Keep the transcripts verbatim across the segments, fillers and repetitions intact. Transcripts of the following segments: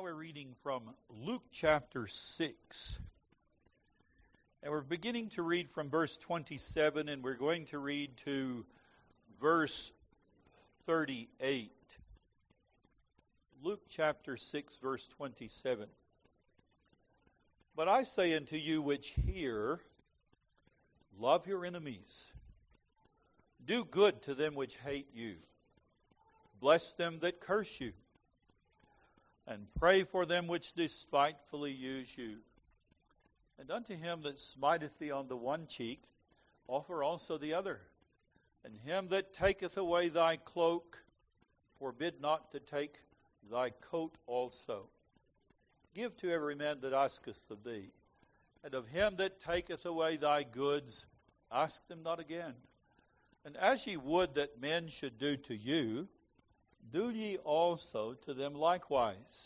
Now we're reading from Luke chapter six. And we're beginning to read from verse twenty-seven, and we're going to read to verse thirty-eight. Luke chapter six, verse twenty-seven. But I say unto you which hear, love your enemies. Do good to them which hate you. Bless them that curse you. And pray for them which despitefully use you. And unto him that smiteth thee on the one cheek, offer also the other. And him that taketh away thy cloak, forbid not to take thy coat also. Give to every man that asketh of thee. And of him that taketh away thy goods, ask them not again. And as ye would that men should do to you, do ye also to them likewise.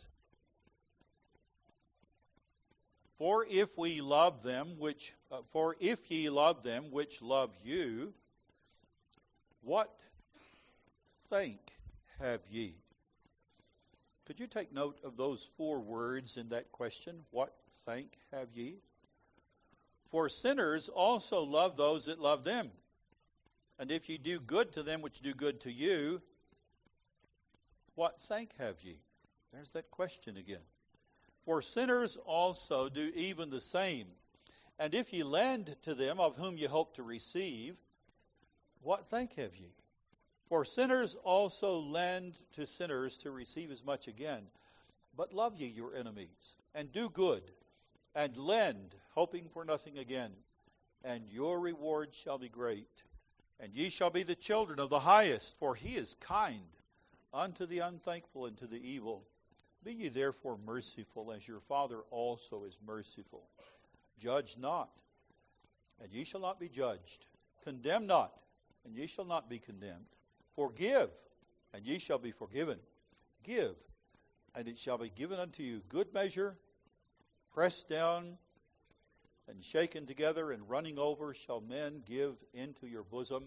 For if we love them which, uh, for if ye love them which love you, what thank have ye? Could you take note of those four words in that question? What thank have ye? For sinners also love those that love them. And if ye do good to them which do good to you, what thank have ye? There's that question again. For sinners also do even the same. And if ye lend to them of whom ye hope to receive, what thank have ye? For sinners also lend to sinners to receive as much again. But love ye your enemies, and do good, and lend, hoping for nothing again. And your reward shall be great. And ye shall be the children of the highest, for he is kind unto the unthankful and to the evil. Be ye therefore merciful, as your Father also is merciful. Judge not, and ye shall not be judged. Condemn not, and ye shall not be condemned. Forgive, and ye shall be forgiven. Give, and it shall be given unto you good measure, pressed down, and shaken together, and running over shall men give into your bosom.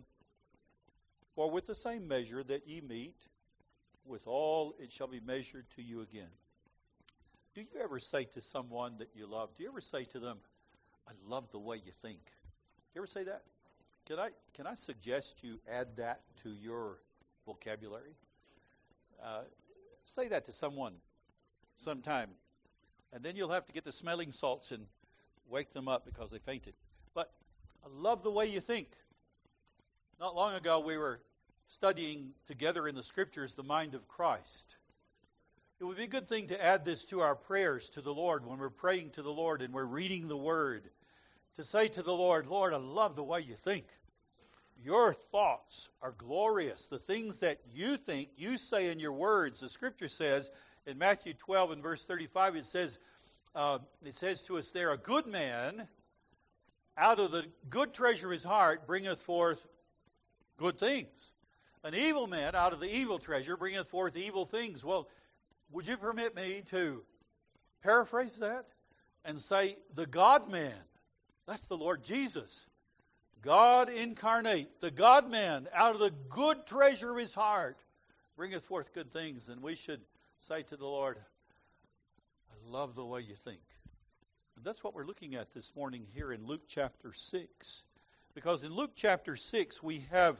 For with the same measure that ye meet, withal it shall be measured to you again. Do you ever say to someone that you love, do you ever say to them, I love the way you think? You ever say that? Can I can I suggest you add that to your vocabulary? Uh, say that to someone sometime, and then you'll have to get the smelling salts and wake them up because they fainted. But I love the way you think. Not long ago we were studying together in the Scriptures the mind of Christ. It would be a good thing to add this to our prayers to the Lord when we're praying to the Lord and we're reading the Word. To say to the Lord, Lord, I love the way you think. Your thoughts are glorious. The things that you think, you say in your words. The Scripture says in Matthew twelve and verse thirty-five, it says, uh, it says to us there, a good man out of the good treasure of his heart bringeth forth good things. An evil man out of the evil treasure bringeth forth evil things. Well, would you permit me to paraphrase that and say the God-man, that's the Lord Jesus, God incarnate, the God-man out of the good treasure of his heart bringeth forth good things. And we should say to the Lord, I love the way you think. And that's what we're looking at this morning here in Luke chapter six. Because in Luke chapter six we have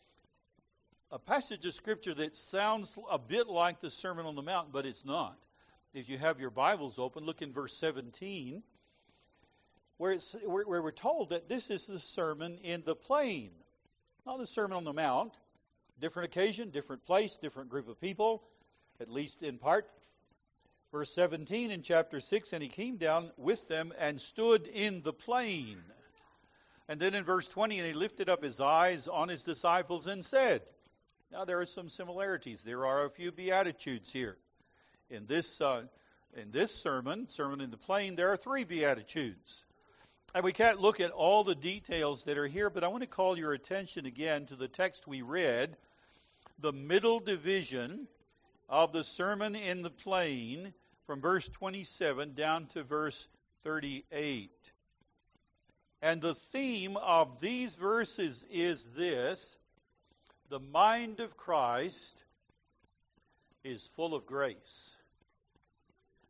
a passage of Scripture that sounds a bit like the Sermon on the Mount, but it's not. If you have your Bibles open, look in verse seventeen, where, it's, where, where we're told that this is the sermon in the plain, not the Sermon on the Mount. Different occasion, different place, different group of people, at least in part. Verse seventeen in chapter six, and he came down with them and stood in the plain. And then in verse twenty, and he lifted up his eyes on his disciples and said, now there are some similarities. There are a few beatitudes here. In this uh, in this sermon, Sermon in the Plain, there are three beatitudes. And we can't look at all the details that are here, but I want to call your attention again to the text we read, the middle division of the Sermon in the Plain, from verse twenty-seven down to verse thirty-eight. And the theme of these verses is this: the mind of Christ is full of grace.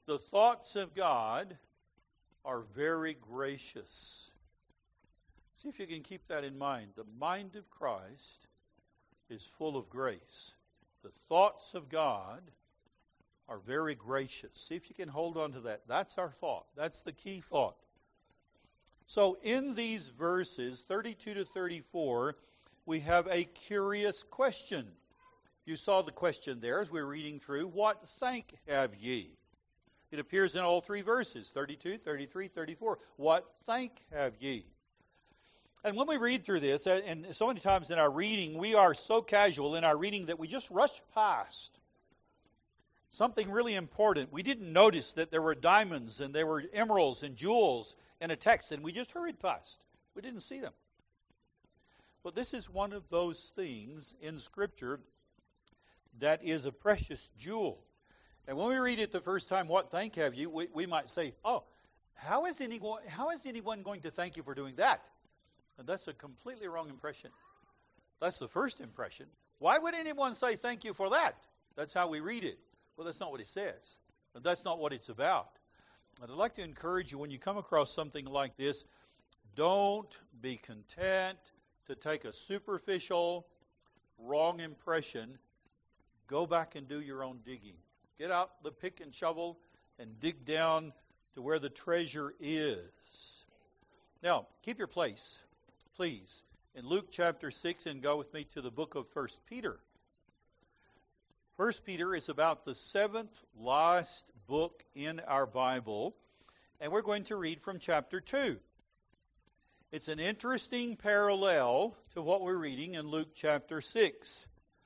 The thoughts of God are very gracious. See if you can keep that in mind. The mind of Christ is full of grace. The thoughts of God are very gracious. See if you can hold on to that. That's our thought. That's the key thought. So in these verses, thirty-two to thirty-four, we have a curious question. You saw the question there as we were reading through. What thank have ye? It appears in all three verses, thirty-two, thirty-three, thirty-four. What thank have ye? And when we read through this, and so many times in our reading, we are so casual in our reading that we just rush past something really important. We didn't notice that there were diamonds and there were emeralds and jewels in a text, and we just hurried past. We didn't see them. But this is one of those things in Scripture that is a precious jewel. And when we read it the first time, what thank have you, we, we might say, oh, how is anyone, how is anyone going to thank you for doing that? And that's a completely wrong impression. That's the first impression. Why would anyone say thank you for that? That's how we read it. Well, that's not what it says. And that's not what it's about. And I'd like to encourage you, when you come across something like this, don't be content to take a superficial, wrong impression. Go back and do your own digging. Get out the pick and shovel and dig down to where the treasure is. Now, keep your place, please, in Luke chapter six, and go with me to the book of First Peter. First Peter is about the seventh last book in our Bible, and we're going to read from chapter two. It's an interesting parallel to what we're reading in Luke chapter six.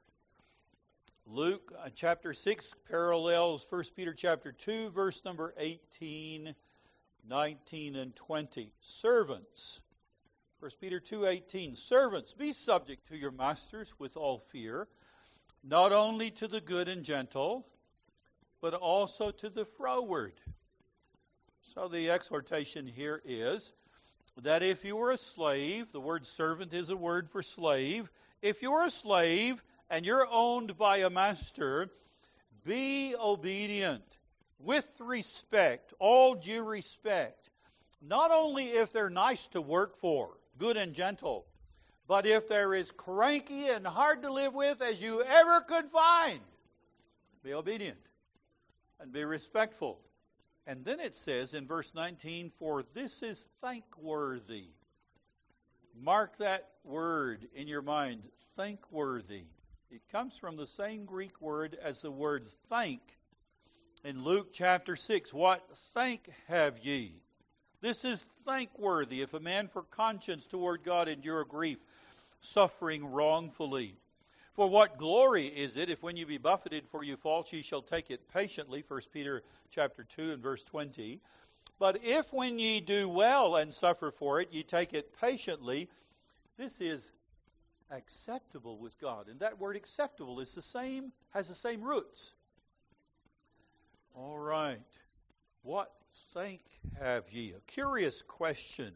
Luke uh, chapter six parallels First Peter chapter two, verse number eighteen, nineteen, and twenty. Servants. First Peter two eighteen. Servants, be subject to your masters with all fear, not only to the good and gentle, but also to the froward. So the exhortation here is that if you were a slave, the word servant is a word for slave. If you were a slave and you're owned by a master, be obedient with respect, all due respect. Not only if they're nice to work for, good and gentle, but if they're as cranky and hard to live with as you ever could find, be obedient and be respectful. And then it says in verse nineteen, for this is thankworthy. Mark that word in your mind, thankworthy. It comes from the same Greek word as the word thank in Luke chapter six. What thank have ye? This is thankworthy if a man for conscience toward God endure grief, suffering wrongfully. For what glory is it if when you be buffeted for your faults ye shall take it patiently, First Peter chapter two and verse twenty. But if when ye do well and suffer for it, ye take it patiently, this is acceptable with God. And that word acceptable is the same, has the same roots. All right. What thank have ye? A curious question.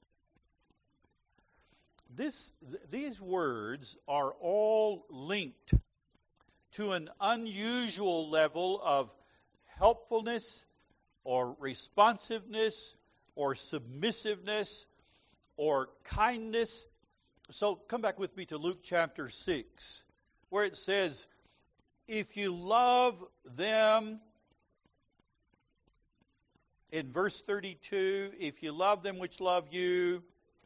This, th- these words are all linked to an unusual level of helpfulness or responsiveness or submissiveness or kindness. So come back with me to Luke chapter six, where it says, if you love them, in verse thirty-two, if you love them which love you,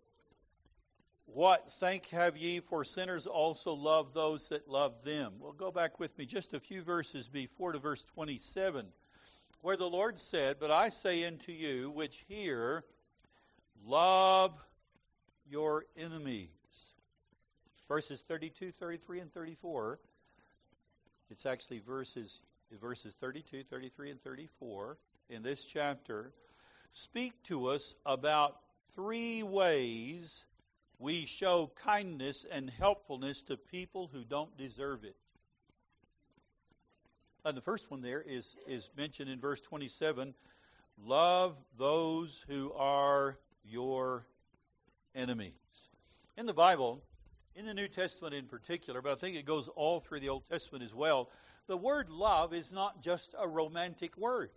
what thank have ye, for sinners also love those that love them. Well, go back with me just a few verses before to verse twenty-seven, where the Lord said, but I say unto you which hear, love your enemies. Verses thirty-two, thirty-three, and thirty-four. It's actually verses, verses thirty-two, thirty-three, and thirty-four in this chapter speak to us about three ways we show kindness and helpfulness to people who don't deserve it. And the first one there is, is mentioned in verse twenty-seven. Love those who are your enemies. In the Bible, in the New Testament in particular, but I think it goes all through the Old Testament as well, the word love is not just a romantic word.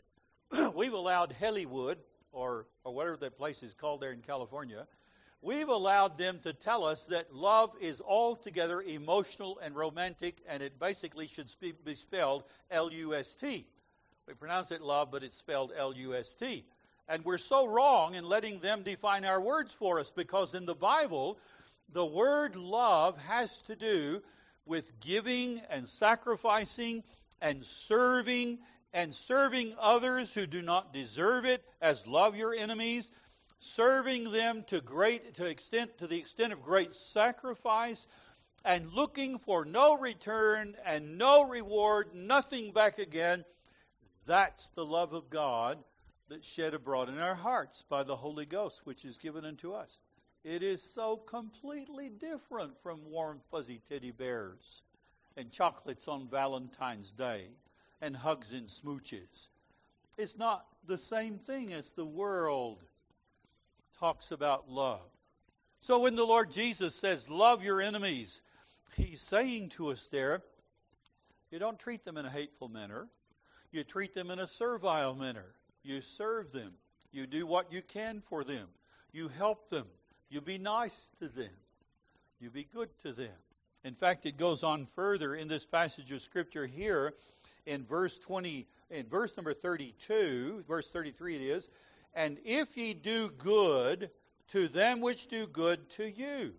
we've allowed Hollywood, or, or whatever that place is called there in California, we've allowed them to tell us that love is altogether emotional and romantic, and it basically should spe- be spelled L U S T. We pronounce it love, but it's spelled L U S T. And we're so wrong in letting them define our words for us, because in the Bible, the word love has to do with giving and sacrificing and serving and serving others who do not deserve it, as love your enemies, serving them to great to extent to the extent of great sacrifice, and looking for no return and no reward, nothing back again. That's the love of God that's shed abroad in our hearts by the Holy Ghost, which is given unto us. It is so completely different from warm, fuzzy teddy bears and chocolates on Valentine's Day and hugs and smooches. It's not the same thing as the world talks about love. So when the Lord Jesus says, love your enemies, He's saying to us there, you don't treat them in a hateful manner. You treat them in a servile manner. You serve them. You do what you can for them. You help them. You be nice to them. You be good to them. In fact, it goes on further in this passage of Scripture here in verse twenty, in verse number thirty-two, verse thirty-three it is, and if ye do good to them which do good to you,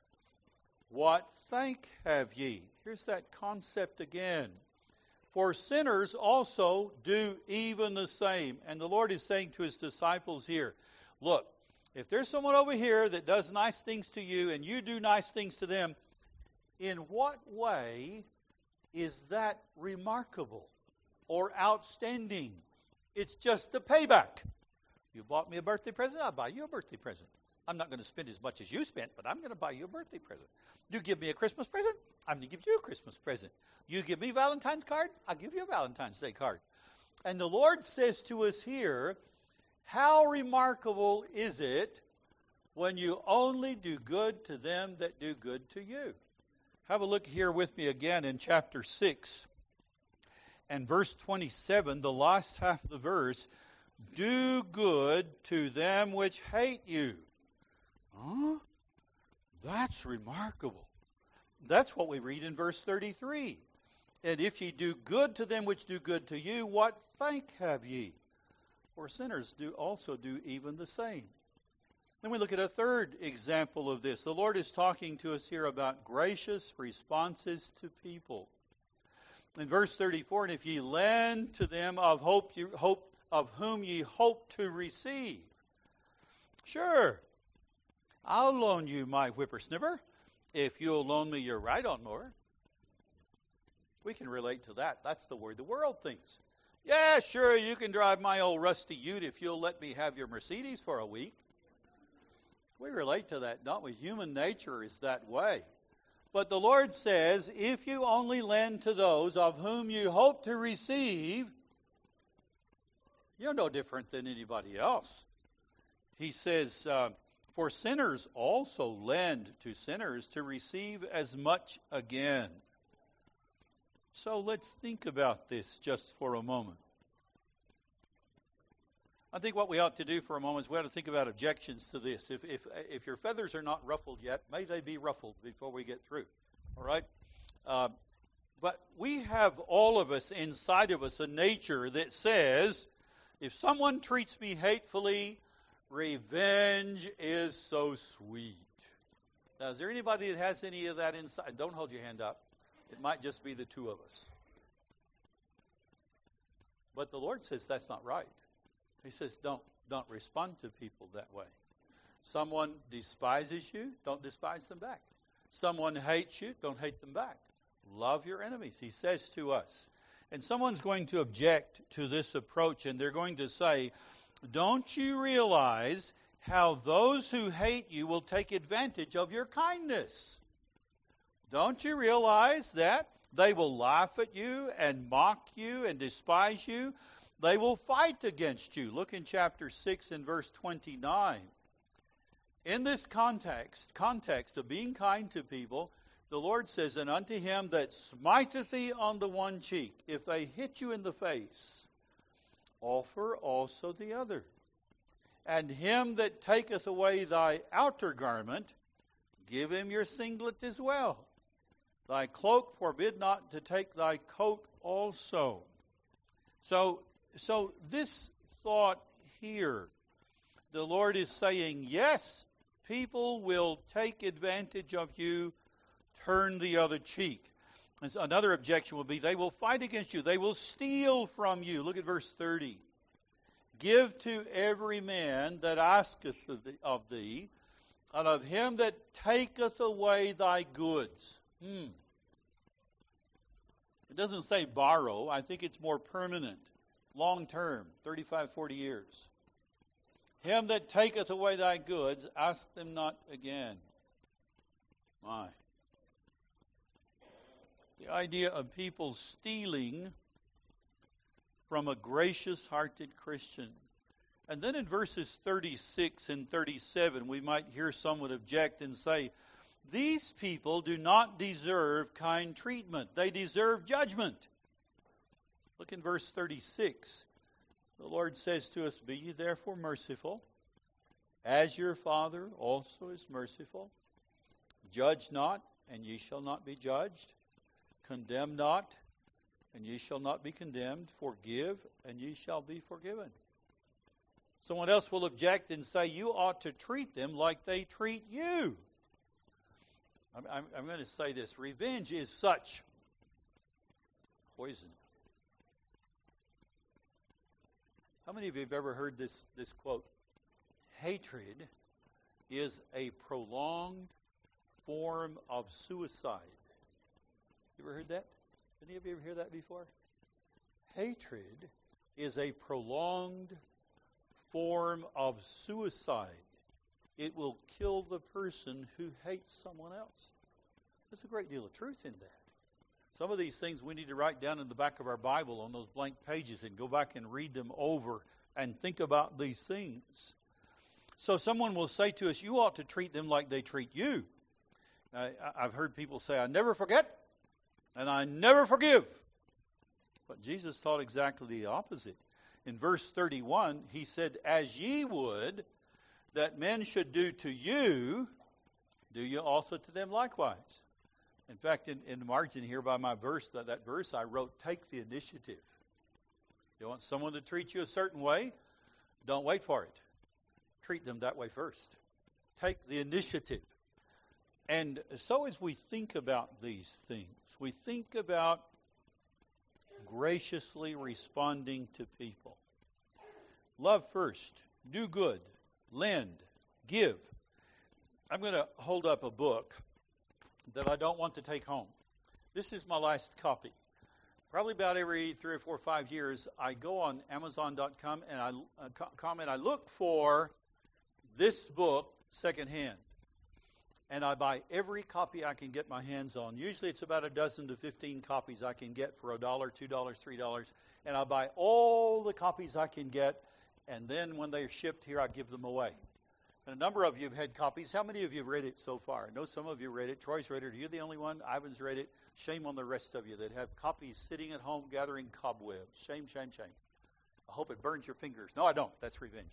what thank have ye? Here's that concept again. For sinners also do even the same. And the Lord is saying to His disciples here, look, if there's someone over here that does nice things to you and you do nice things to them, in what way is that remarkable or outstanding? It's just a payback. You bought me a birthday present, I'll buy you a birthday present. I'm not going to spend as much as you spent, but I'm going to buy you a birthday present. You give me a Christmas present, I'm going to give you a Christmas present. You give me a Valentine's card, I'll give you a Valentine's Day card. And the Lord says to us here, how remarkable is it when you only do good to them that do good to you? Have a look here with me again in chapter six and verse twenty-seven, the last half of the verse. Do good to them which hate you. Huh? That's remarkable. That's what we read in verse thirty-three. And if ye do good to them which do good to you, what thank have ye? For sinners do also do even the same. Then we look at a third example of this. The Lord is talking to us here about gracious responses to people. In verse thirty-four, and if ye lend to them of hope, you, hope of whom ye hope to receive. Sure, I'll loan you my whippersnipper if you'll loan me your ride-on mower. We can relate to that. That's the word the world thinks. Yeah, sure, you can drive my old rusty ute if you'll let me have your Mercedes for a week. We relate to that, don't we? Human nature is that way. But the Lord says, if you only lend to those of whom you hope to receive, you're no different than anybody else. He says, uh, for sinners also lend to sinners to receive as much again. So let's think about this just for a moment. I think what we ought to do for a moment is we ought to think about objections to this. If if if your feathers are not ruffled yet, may they be ruffled before we get through. All right? Uh, but we have, all of us, inside of us, a nature that says, if someone treats me hatefully, revenge is so sweet. Now, is there anybody that has any of that inside? Don't hold your hand up. It might just be the two of us. But the Lord says that's not right. He says don't don't respond to people that way. Someone despises you, don't despise them back. Someone hates you, don't hate them back. Love your enemies, He says to us. And someone's going to object to this approach, and they're going to say, don't you realize how those who hate you will take advantage of your kindness? Don't you realize that? They will laugh at you and mock you and despise you. They will fight against you. Look in chapter six and verse twenty-nine. In this context, context of being kind to people, the Lord says, and unto him that smiteth thee on the one cheek, if they hit you in the face, offer also the other. And him that taketh away thy outer garment, give him your singlet as well. Thy cloak forbid not to take thy coat also. So, so this thought here, the Lord is saying, yes, people will take advantage of you, turn the other cheek. And so another objection will be, they will fight against you. They will steal from you. Look at verse thirty. Give to every man that asketh of thee, and of him that taketh away thy goods. Hmm. It doesn't say borrow. I think it's more permanent, long term, thirty-five, forty years. Him that taketh away thy goods, ask them not again. My. The idea of people stealing from a gracious-hearted Christian. And then in verses thirty-six and thirty-seven, we might hear someone object and say, these people do not deserve kind treatment. They deserve judgment. Look in verse thirty-six. The Lord says to us, be ye therefore merciful, as your Father also is merciful. Judge not, and ye shall not be judged. Condemn not, and ye shall not be condemned. Forgive, and ye shall be forgiven. Someone else will object and say, you ought to treat them like they treat you. I'm, I'm, I'm going to say this. Revenge is such poison. How many of you have ever heard this, this quote? Hatred is a prolonged form of suicide. You ever heard that? Any of you ever hear that before? Hatred is a prolonged form of suicide. It will kill the person who hates someone else. There's a great deal of truth in that. Some of these things we need to write down in the back of our Bible on those blank pages and go back and read them over and think about these things. So someone will say to us, you ought to treat them like they treat you. I, I've heard people say, I never forget and I never forgive. But Jesus taught exactly the opposite. In verse thirty-one, he said, as ye would that men should do to you, do you also to them likewise. In fact, in, in the margin here by my verse, that, that verse I wrote, take the initiative. You want someone to treat you a certain way? Don't wait for it. Treat them that way first. Take the initiative. And so as we think about these things, we think about graciously responding to people. Love first. Do good. Lend. Give. I'm going to hold up a book that I don't want to take home. This is my last copy. Probably about every three or four or five years, I go on Amazon dot com and I uh, comment. I look for this book secondhand. And I buy every copy I can get my hands on. Usually it's about a dozen to fifteen copies I can get for a dollar, two dollars, three dollars. And I buy all the copies I can get. And then when they're shipped here, I give them away. And a number of you have had copies. How many of you have read it so far? I know some of you read it. Troy's read it. Are you the only one? Ivan's read it. Shame on the rest of you that have copies sitting at home gathering cobwebs. Shame, shame, shame. I hope it burns your fingers. No, I don't. That's revenge.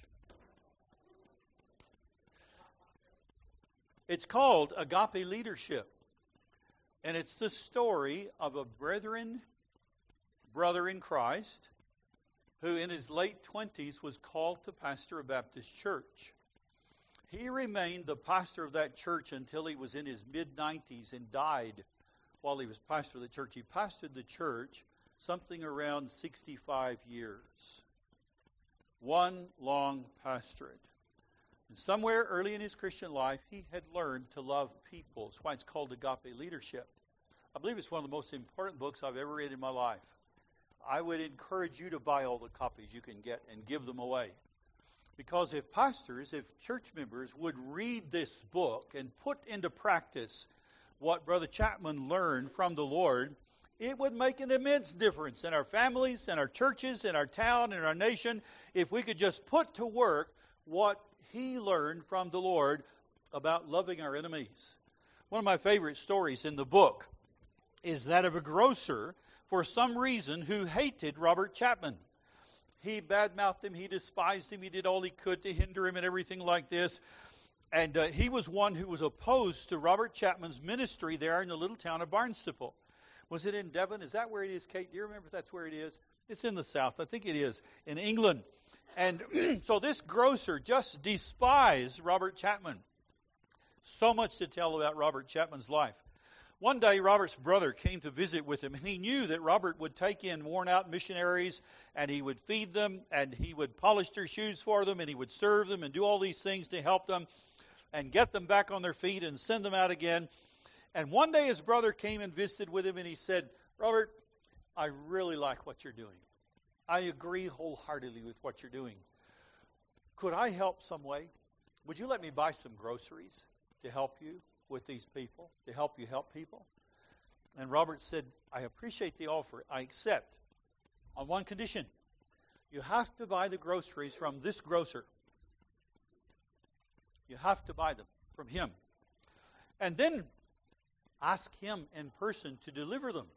It's called Agape Leadership. And it's the story of a brethren, brother in Christ, who in his late twenties was called to pastor a Baptist church. He remained the pastor of that church until he was in his mid-nineties and died while he was pastor of the church. He pastored the church something around sixty-five years. One long pastorate. And somewhere early in his Christian life, he had learned to love people. That's why it's called Agape Leadership. I believe it's one of the most important books I've ever read in my life. I would encourage you to buy all the copies you can get and give them away. Because if pastors, if church members would read this book and put into practice what Brother Chapman learned from the Lord, it would make an immense difference in our families, in our churches, in our town, in our nation, if we could just put to work what he learned from the Lord about loving our enemies. One of my favorite stories in the book is that of a grocer, for some reason, who hated Robert Chapman. He badmouthed him. He despised him. He did all he could to hinder him and everything like this. And uh, he was one who was opposed to Robert Chapman's ministry there in the little town of Barnstaple. Was it in Devon? Is that where it is, Kate? Do you remember if that's where it is? It's in the south. I think it is, in England. And so this grocer just despised Robert Chapman. So much to tell about Robert Chapman's life. One day, Robert's brother came to visit with him, and he knew that Robert would take in worn-out missionaries, and he would feed them, and he would polish their shoes for them, and he would serve them and do all these things to help them and get them back on their feet and send them out again. And one day his brother came and visited with him, and he said, Robert, I really like what you're doing. I agree wholeheartedly with what you're doing. Could I help some way? Would you let me buy some groceries to help you with these people, to help you help people? And Robert said, I appreciate the offer. I accept on one condition. You have to buy the groceries from this grocer. You have to buy them from him. And then ask him in person to deliver them.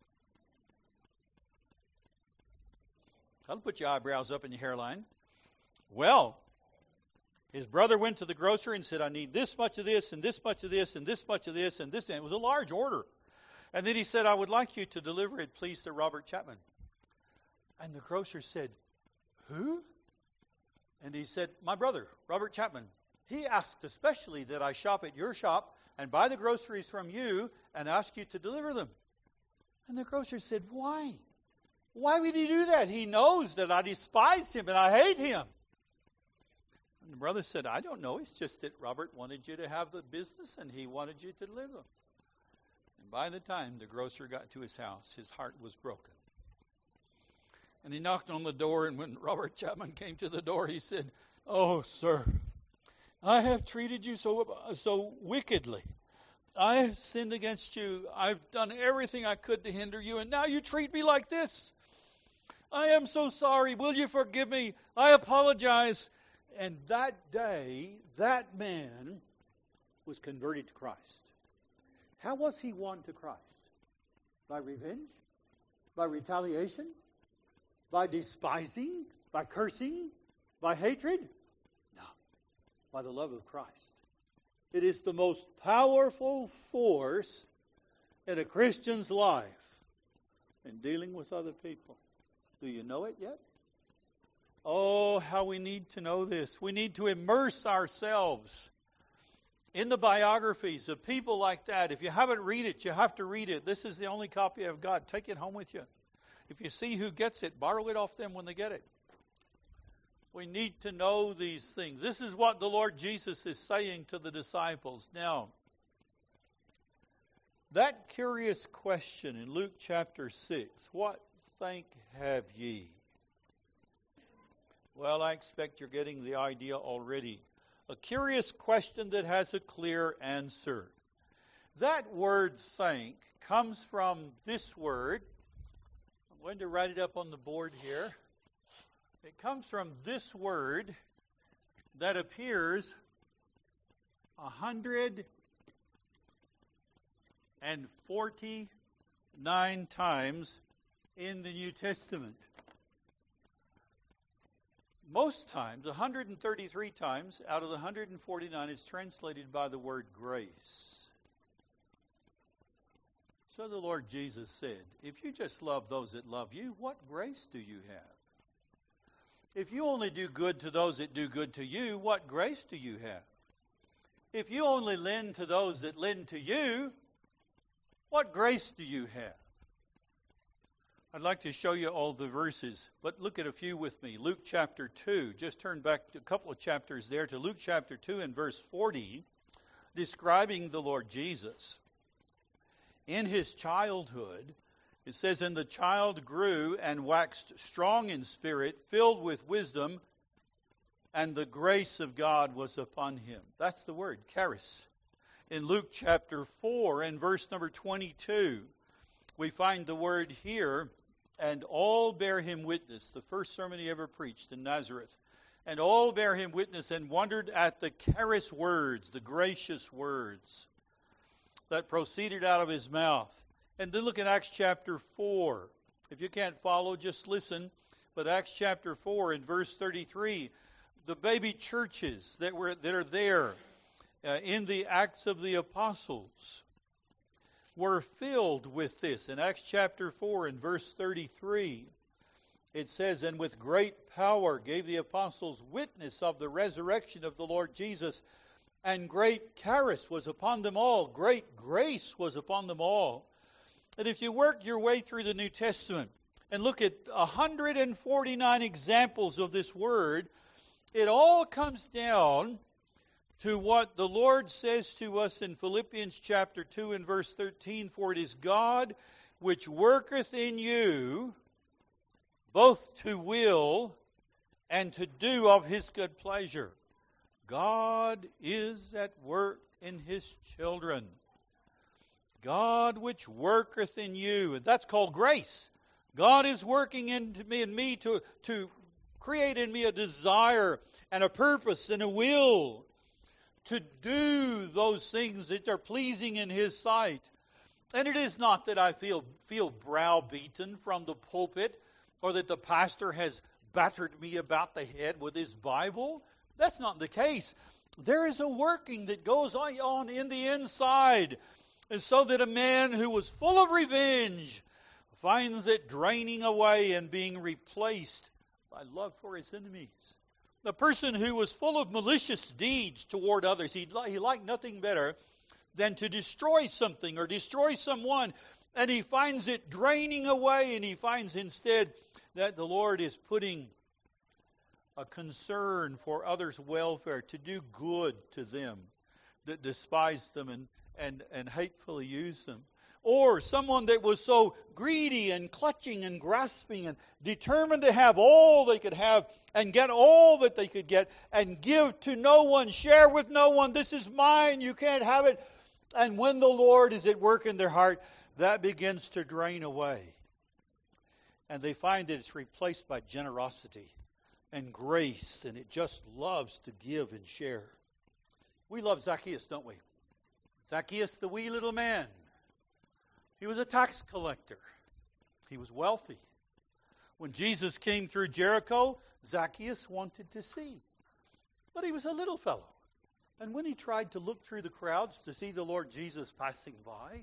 That'll put your eyebrows up in your hairline. Well, his brother went to the grocer and said, I need this much of this, and this much of this, and this much of this, and this. And it was a large order. And then he said, I would like you to deliver it, please, to Robert Chapman. And the grocer said, who? And he said, my brother, Robert Chapman. He asked especially that I shop at your shop and buy the groceries from you and ask you to deliver them. And the grocer said, why? Why would he do that? He knows that I despise him and I hate him. And the brother said, I don't know. It's just that Robert wanted you to have the business and he wanted you to deliver them. And by the time the grocer got to his house, his heart was broken. And he knocked on the door, and when Robert Chapman came to the door, he said, oh, sir, I have treated you so, so wickedly. I have sinned against you. I've done everything I could to hinder you, and now you treat me like this. I am so sorry. Will you forgive me? I apologize. And that day, that man was converted to Christ. How was he won to Christ? By revenge? By retaliation? By despising? By cursing? By hatred? No. By the love of Christ. It is the most powerful force in a Christian's life in dealing with other people. Do you know it yet? Oh, how we need to know this. We need to immerse ourselves in the biographies of people like that. If you haven't read it, you have to read it. This is the only copy I've got. Take it home with you. If you see who gets it, borrow it off them when they get it. We need to know these things. This is what the Lord Jesus is saying to the disciples. Now, that curious question in Luke chapter six, what think have ye? Well, I expect you're getting the idea already. A curious question that has a clear answer. That word think comes from this word. I'm going to write it up on the board here. It comes from this word that appears one hundred forty-nine times in the New Testament. Most times, one hundred thirty-three times out of the one hundred forty-nine is translated by the word grace. So the Lord Jesus said, if you just love those that love you, what grace do you have? If you only do good to those that do good to you, what grace do you have? If you only lend to those that lend to you, what grace do you have? I'd like to show you all the verses, but look at a few with me. Luke chapter two, just turn back a couple of chapters there to Luke chapter two and verse forty, describing the Lord Jesus. In his childhood, it says, and the child grew and waxed strong in spirit, filled with wisdom, and the grace of God was upon him. That's the word, charis. In Luke chapter four and verse number twenty-two, we find the word here, and all bear him witness, the first sermon he ever preached in Nazareth. And all bear him witness and wondered at the charis words, the gracious words that proceeded out of his mouth. And then look at Acts chapter four. If you can't follow, just listen. But Acts chapter four and verse thirty-three, the baby churches that were that are there uh, in the Acts of the Apostles were filled with this. In Acts chapter four and verse thirty-three, it says, "And with great power gave the apostles witness of the resurrection of the Lord Jesus, and great charis was upon them all." Great grace was upon them all. And if you work your way through the New Testament and look at one hundred forty-nine examples of this word, it all comes down to what the Lord says to us in Philippians chapter two and verse thirteen, "For it is God which worketh in you both to will and to do of His good pleasure." God is at work in His children. God which worketh in you. And that's called grace. God is working in me and me to, to create in me a desire and a purpose and a will to do those things that are pleasing in His sight. And it is not that I feel, feel browbeaten from the pulpit, or that the pastor has battered me about the head with his Bible. That's not the case. There is a working that goes on in the inside. And so that a man who was full of revenge finds it draining away and being replaced by love for his enemies. The person who was full of malicious deeds toward others, he liked nothing better than to destroy something or destroy someone. And he finds it draining away, and he finds instead that the Lord is putting a concern for others' welfare, to do good to them that despise them and, and, and hatefully use them. Or someone that was so greedy and clutching and grasping and determined to have all they could have and get all that they could get and give to no one, share with no one. This is mine, you can't have it. And when the Lord is at work in their heart, that begins to drain away. And they find that it's replaced by generosity and grace, and it just loves to give and share. We love Zacchaeus, don't we? Zacchaeus, the wee little man. He was a tax collector. He was wealthy. When Jesus came through Jericho, Zacchaeus wanted to see. But he was a little fellow. And when he tried to look through the crowds to see the Lord Jesus passing by,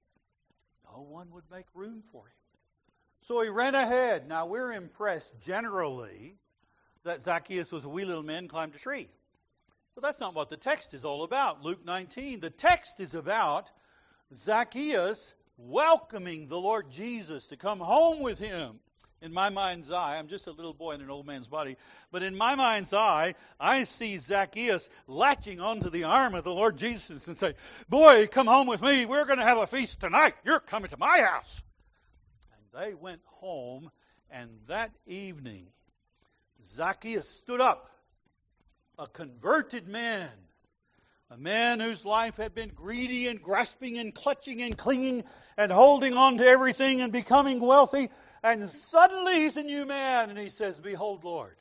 no one would make room for him. So he ran ahead. Now we're impressed generally that Zacchaeus was a wee little man, climbed a tree. But that's not what the text is all about. Luke nineteen, the text is about Zacchaeus welcoming the Lord Jesus to come home with him. In my mind's eye, I'm just a little boy in an old man's body, but in my mind's eye, I see Zacchaeus latching onto the arm of the Lord Jesus and say, "Boy, come home with me. We're going to have a feast tonight. You're coming to my house." And they went home, and that evening, Zacchaeus stood up, a converted man, a man whose life had been greedy and grasping and clutching and clinging and holding on to everything and becoming wealthy. And suddenly he's a new man, and he says, "Behold, Lord,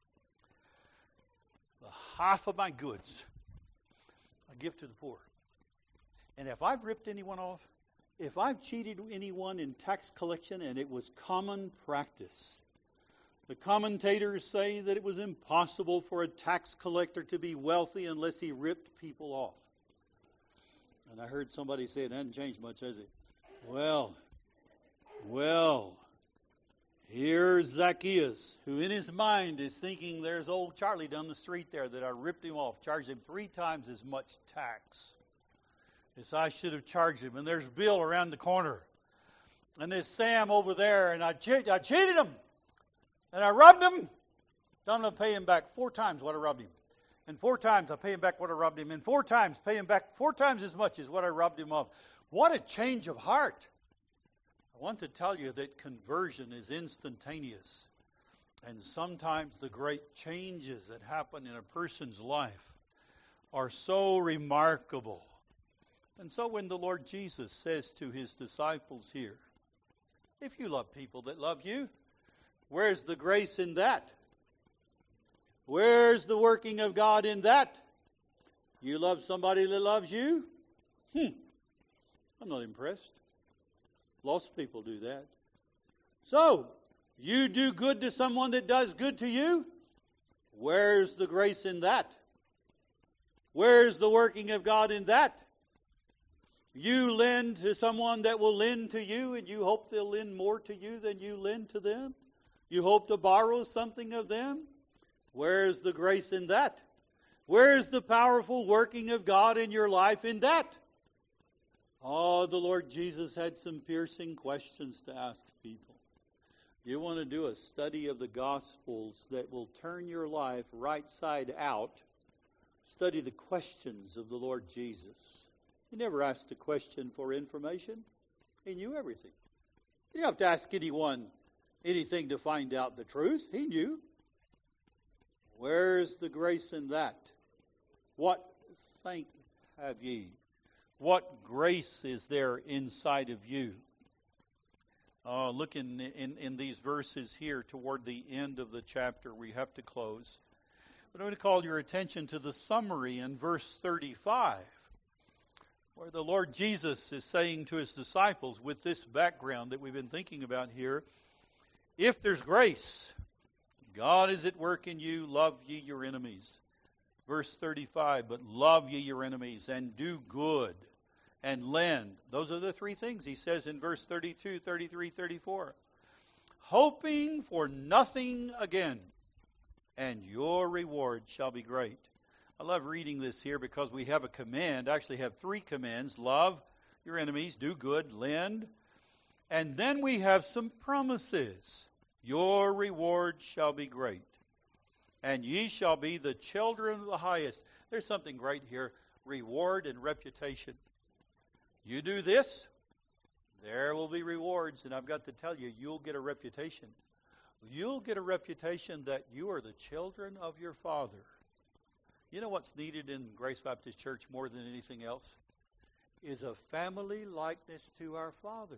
the half of my goods I give to the poor. And if I've ripped anyone off, if I've cheated anyone in tax collection," and it was common practice. The commentators say that it was impossible for a tax collector to be wealthy unless he ripped people off. And I heard somebody say it hasn't changed much, has it? Well, well, here's Zacchaeus, who in his mind is thinking, there's old Charlie down the street there that I ripped him off, charged him three times as much tax as I should have charged him. And there's Bill around the corner. And there's Sam over there, and I, che- I cheated him. And I robbed him. So I'm going to pay him back four times what I robbed him. And four times I pay him back what I robbed him. And four times pay him back four times as much as what I robbed him of. What a change of heart. I want to tell you that conversion is instantaneous. And sometimes the great changes that happen in a person's life are so remarkable. And so when the Lord Jesus says to his disciples here, if you love people that love you, where's the grace in that? Where's the working of God in that? You love somebody that loves you? Hmm. I'm not impressed. Lost people do that. So, You do good to someone that does good to you? Where's the grace in that? Where's the working of God in that? You lend to someone that will lend to you, and you hope they'll lend more to you than you lend to them? You hope to borrow something of them? Where's the grace in that? Where's the powerful working of God in your life in that? Oh, the Lord Jesus had some piercing questions to ask people. You want to do a study of the Gospels that will turn your life right side out. Study the questions of the Lord Jesus. He never asked a question for information. He knew everything. You don't have to ask anyone anything to find out the truth. He knew. Where's the grace in that? What thank have ye? What grace is there inside of you? Uh, look in, in, in these verses here toward the end of the chapter. We have to close. But I want to call your attention to the summary in verse thirty-five, where the Lord Jesus is saying to his disciples, with this background that we've been thinking about here, if there's grace, God is at work in you, love ye your enemies. Verse thirty-five, but love ye your enemies and do good and lend. Those are the three things he says in verse thirty-two, thirty-three, thirty-four. Hoping for nothing again, and your reward shall be great. I love reading this here because we have a command, actually have three commands. Love your enemies, do good, lend. And then we have some promises. Your reward shall be great, and ye shall be the children of the highest. There's something great here, reward and reputation. You do this, there will be rewards, and I've got to tell you, you'll get a reputation. You'll get a reputation that you are the children of your Father. You know what's needed in Grace Baptist Church more than anything else? Is a family likeness to our Father.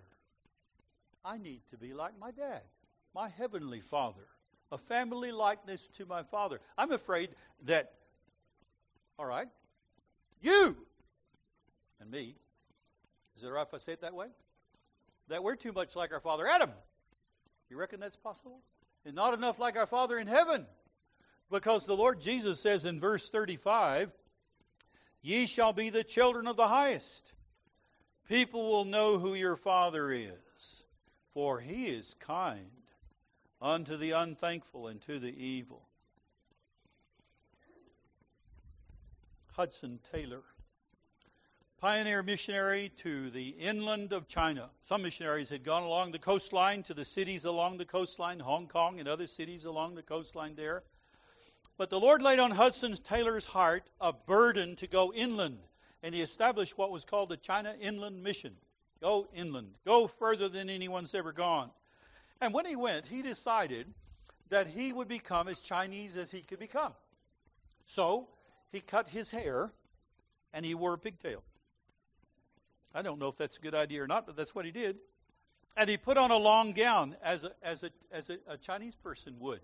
I need to be like my dad, my heavenly Father. A family likeness to my Father. I'm afraid that, all right, you and me, is it all right if I say it that way? That we're too much like our father Adam. You reckon that's possible? And not enough like our Father in heaven. Because the Lord Jesus says in verse thirty-five, ye shall be the children of the highest. People will know who your Father is, for he is kind unto the unthankful and to the evil. Hudson Taylor, pioneer missionary to the inland of China. Some missionaries had gone along the coastline to the cities along the coastline, Hong Kong and other cities along the coastline there. But the Lord laid on Hudson Taylor's heart a burden to go inland, and he established what was called the China Inland Mission. Go inland. Go further than anyone's ever gone. And when he went, he decided that he would become as Chinese as he could become. So he cut his hair, and he wore a pigtail. I don't know if that's a good idea or not, but that's what he did. And he put on a long gown as a, as a, as a, a Chinese person would.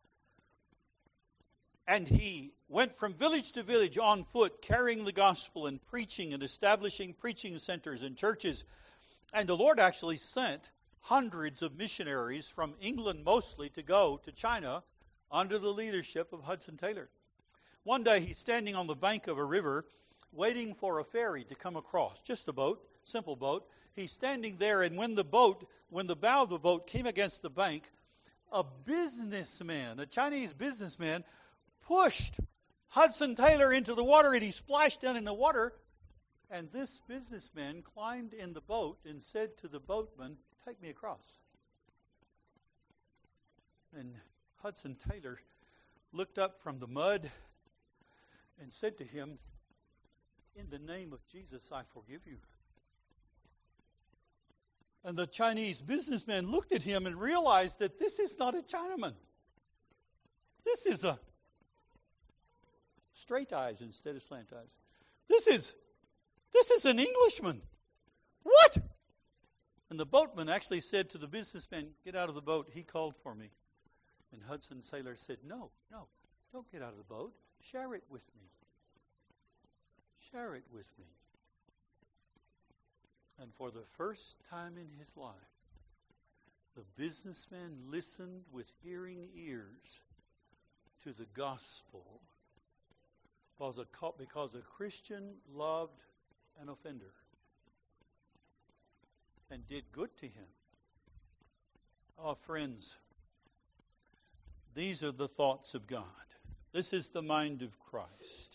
And he went from village to village on foot, carrying the gospel and preaching and establishing preaching centers and churches. And the Lord actually sent hundreds of missionaries from England mostly to go to China under the leadership of Hudson Taylor. One day he's standing on the bank of a river waiting for a ferry to come across, just a boat, simple boat. He's standing there, and when the boat, when the bow of the boat came against the bank, a businessman, a Chinese businessman, pushed Hudson Taylor into the water, and he splashed down in the water. And this businessman climbed in the boat and said to the boatman, take me across. And Hudson Taylor looked up from the mud and said to him, in the name of Jesus, I forgive you. And the Chinese businessman looked at him and realized that this is not a Chinaman. This is a straight eyes instead of slant eyes. This is, this is an Englishman. What? And the boatman actually said to the businessman, get out of the boat. He called for me. And Hudson Taylor said, no, no, don't get out of the boat. Share it with me. Share it with me. And for the first time in his life, The businessman listened with hearing ears to the gospel because a, because a Christian loved an offender and did good to him. Oh, friends, these are the thoughts of God. This is the mind of Christ.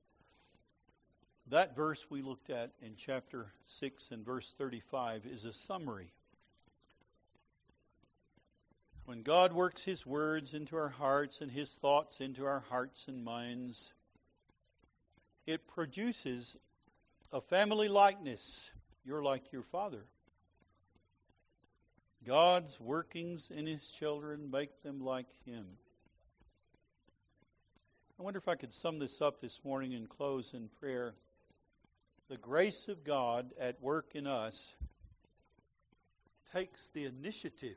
That verse we looked at in chapter six and verse thirty-five is a summary. When God works His words into our hearts and His thoughts into our hearts and minds, it produces a family likeness. You're like your Father. God's workings in His children make them like Him. I wonder if I could sum this up this morning and close in prayer. The grace of God at work in us takes the initiative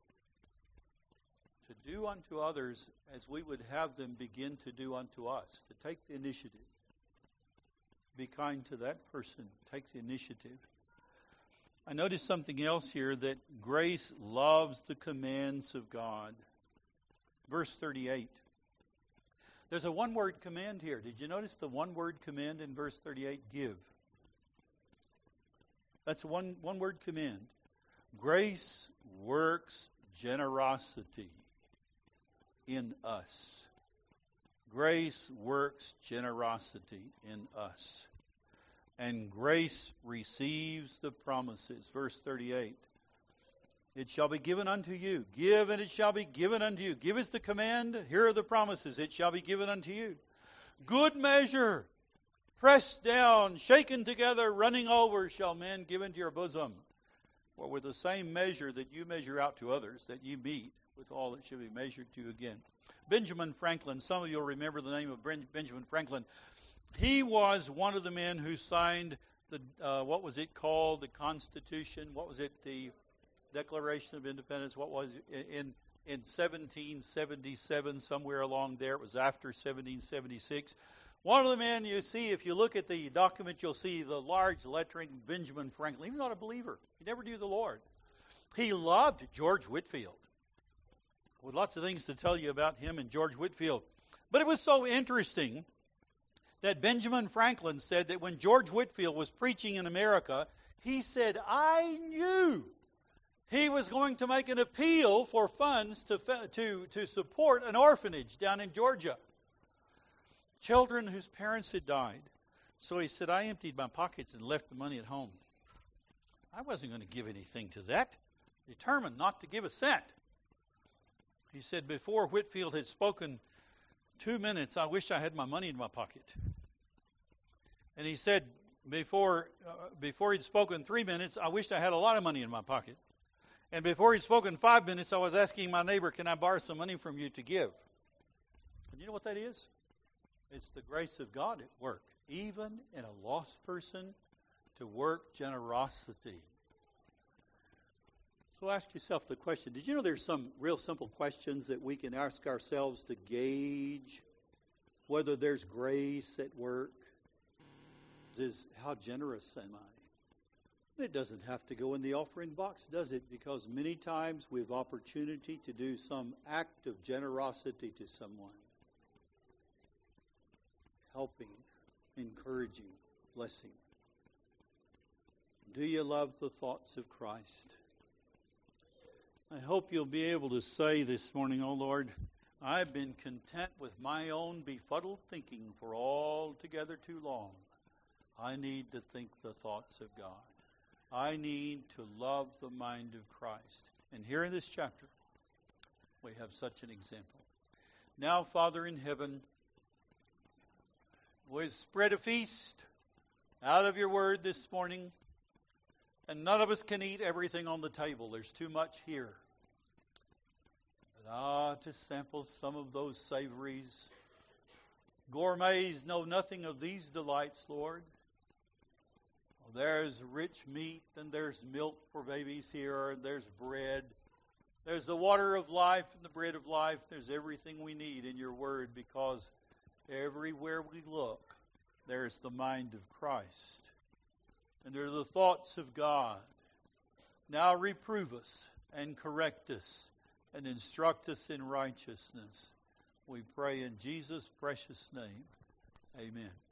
to do unto others as we would have them begin to do unto us. To take the initiative. Be kind to that person. Take the initiative. I noticed something else here, that grace loves the commands of God. Verse thirty-eight. There's a one-word command here. Did you notice the one-word command in verse thirty-eight? Give. That's a one, one-word command. Grace works generosity in us. Grace works generosity in us. And grace receives the promises. Verse thirty-eight. It shall be given unto you. Give, and it shall be given unto you. Give is the command. Here are the promises. It shall be given unto you. Good measure, pressed down, shaken together, running over, shall men give into your bosom. For with the same measure that you measure out to others, that you meet with all that should be measured to you again. Benjamin Franklin, some of you will remember the name of Benjamin Franklin. He was one of the men who signed the, uh, what was it called, the Constitution, what was it, the Declaration of Independence, what was it, in, in seventeen seventy-seven, somewhere along there, it was after seventeen seventy-six. One of the men you see, if you look at the document, you'll see the large lettering, Benjamin Franklin. He was not a believer. He never knew the Lord. He loved George Whitefield. With lots of things to tell you about him and George Whitefield. But it was so interesting that Benjamin Franklin said that when George Whitefield was preaching in America, he said, I knew he was going to make an appeal for funds to, to, to support an orphanage down in Georgia. Children whose parents had died. So he said, I emptied my pockets and left the money at home. I wasn't going to give anything to that. Determined not to give a cent. He said, before Whitefield had spoken two minutes, I wish I had my money in my pocket. And he said, before, uh, before he'd spoken three minutes, I wished I had a lot of money in my pocket. And before he'd spoken five minutes, I was asking my neighbor, can I borrow some money from you to give? And you know what that is? It's the grace of God at work, even in a lost person, to work generosity. So ask yourself the question, did you know there's some real simple questions that we can ask ourselves to gauge whether there's grace at work? Is how generous am I? It doesn't have to go in the offering box, does it? Because many times we have opportunity to do some act of generosity to someone. Helping, encouraging, blessing. Do you love the thoughts of Christ? I hope you'll be able to say this morning, oh Lord, I've been content with my own befuddled thinking for altogether too long. I need to think the thoughts of God. I need to love the mind of Christ. And here in this chapter, we have such an example. Now, Father in heaven, we've spread a feast out of your word this morning, and none of us can eat everything on the table. There's too much here. But ah, to sample some of those savories. Gourmets know nothing of these delights, Lord. There's rich meat, and there's milk for babies here, and there's bread. There's the water of life and the bread of life. There's everything we need in your word, because everywhere we look, there's the mind of Christ. And there are the thoughts of God. Now reprove us. and correct us and instruct us in righteousness. We pray in Jesus' precious name. Amen.